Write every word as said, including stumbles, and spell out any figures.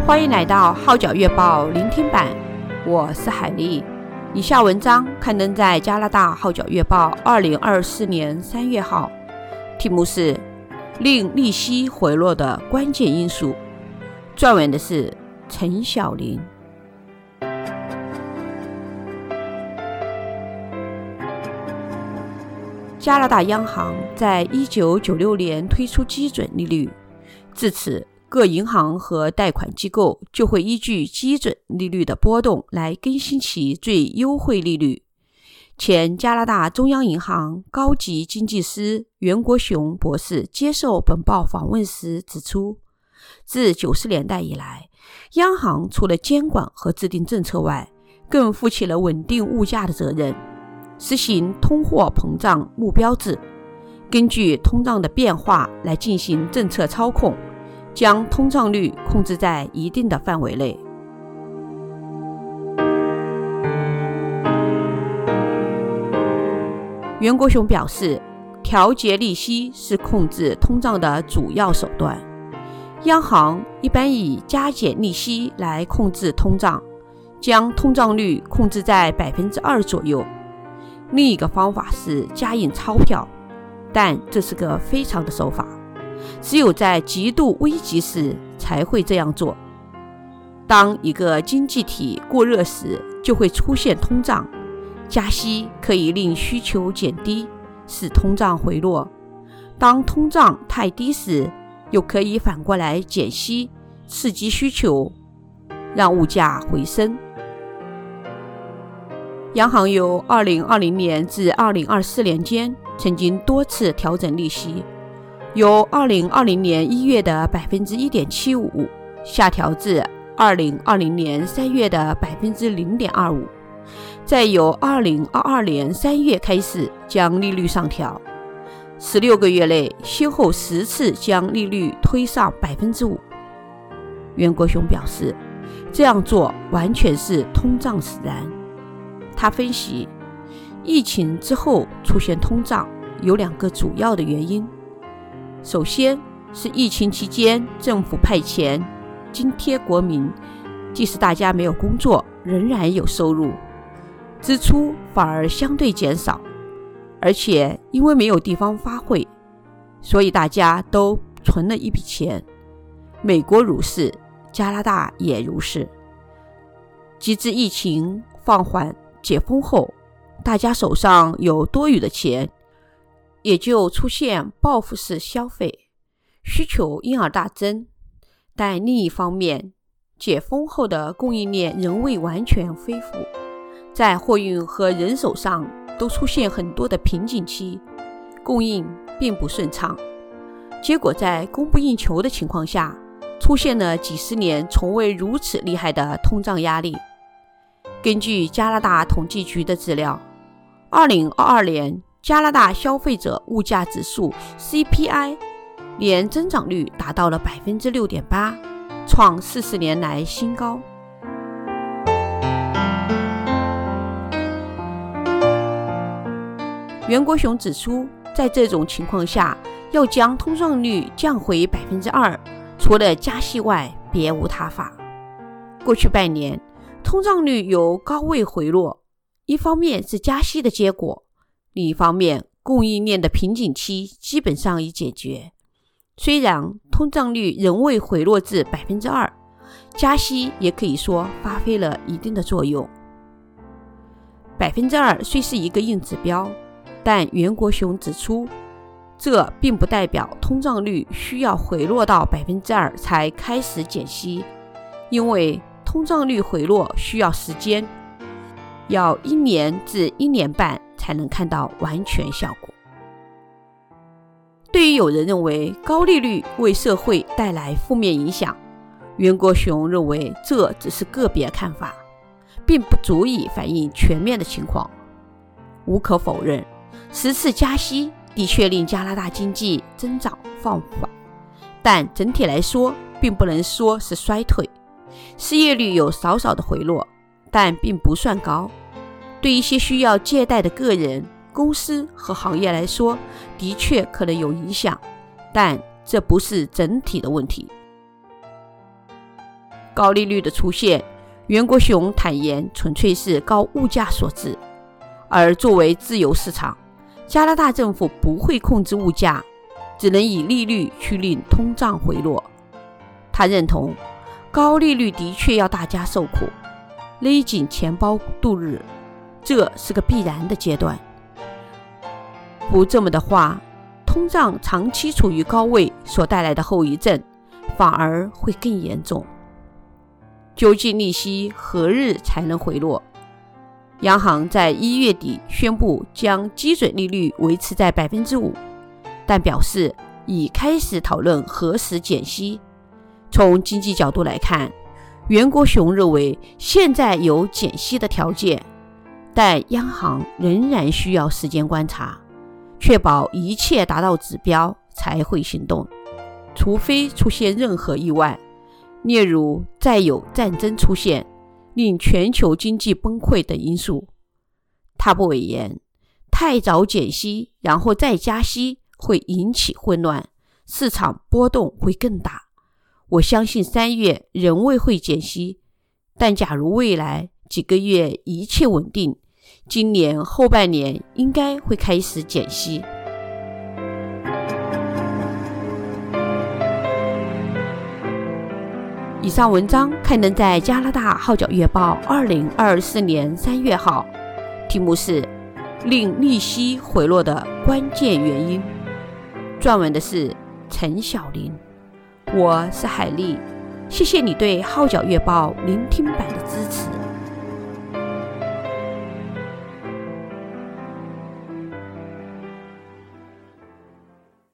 欢迎来到号角月报聆听版，我是海丽。以下文章刊登在加拿大号角月报二零二四年三月号，题目是令利息回落的关键因素，撰文的是陈晓玲。加拿大央行在一九九六年推出基准利率，自此各银行和贷款机构就会依据基准利率的波动来更新其最优惠利率。前加拿大中央银行高级经济师袁国雄博士接受本报访问时指出，自九十年代以来，央行除了监管和制定政策外，更负起了稳定物价的责任，实行通货膨胀目标制，根据通胀的变化来进行政策操控，将通胀率控制在一定的范围内。袁国雄表示，调节利息是控制通胀的主要手段。央行一般以加减利息来控制通胀，将通胀率控制在 百分之二 左右。另一个方法是加印钞票，但这是个非常的手法，只有在极度危急时才会这样做。当一个经济体过热时，就会出现通胀，加息可以令需求减低，使通胀回落。当通胀太低时，又可以反过来减息，刺激需求，让物价回升。央行由二零二零年至二零二四年间曾经多次调整利息，由二零二零年一月的 百分之一点七五 下调至二零二零年三月的 百分之零点二五， 再由二零二二年三月开始将利率上调，十六个月内先后十次将利率推上 百分之五。 袁国雄表示，这样做完全是通胀使然。他分析，疫情之后出现通胀有两个主要的原因。首先是疫情期间政府派钱津贴国民，即使大家没有工作，仍然有收入，支出反而相对减少，而且因为没有地方花卉，所以大家都存了一笔钱。美国如是，加拿大也如是。及至疫情放缓解封后，大家手上有多余的钱，也就出现报复式消费，需求因而大增。但另一方面，解封后的供应链仍未完全恢复，在货运和人手上都出现很多的瓶颈期，供应并不顺畅。结果在供不应求的情况下，出现了几十年从未如此厉害的通胀压力。根据加拿大统计局的资料，二零二二年加拿大消费者物价指数 C P I 年增长率达到了 百分之六点八， 创四十年来新高。袁国雄指出，在这种情况下，要将通胀率降回 百分之二， 除了加息外别无他法。过去半年通胀率由高位回落，一方面是加息的结果，另一方面供应链的瓶颈期基本上已解决。虽然通胀率仍未回落至 百分之二， 加息也可以说发挥了一定的作用。 百分之二 虽是一个硬指标，但袁国雄指出，这并不代表通胀率需要回落到 百分之二 才开始减息，因为通胀率回落需要时间，要一年至一年半才能看到完全效果。对于有人认为高利率为社会带来负面影响，袁国雄认为这只是个别看法，并不足以反映全面的情况。无可否认，十次加息的确令加拿大经济增长放缓，但整体来说并不能说是衰退。失业率有少少的回落，但并不算高。对一些需要借贷的个人、公司和行业来说，的确可能有影响，但这不是整体的问题。 高利率的出现，袁国雄坦言纯粹是高物价所致，而作为自由市场，加拿大政府不会控制物价，只能以利率去令通胀回落。他认同高利率的确要大家受苦，勒紧钱包度日，这是个必然的阶段。不这么的话，通胀长期处于高位所带来的后遗症反而会更严重。究竟利息何日才能回落？央行在一月底宣布将基准利率维持在 百分之五， 但表示已开始讨论何时减息。从经济角度来看，袁国雄认为现在有减息的条件，但央行仍然需要时间观察，确保一切达到指标才会行动，除非出现任何意外，例如再有战争出现，令全球经济崩溃等因素。他不讳言，太早减息然后再加息会引起混乱，市场波动会更大。我相信三月仍未会减息，但假如未来几个月一切稳定，今年后半年应该会开始减息。以上文章刊登在加拿大号角月报二零二四年三月号，题目是令利息回落的关键原因，撰文的是陈晓玲。我是海丽，谢谢你对号角月报聆听版的支持。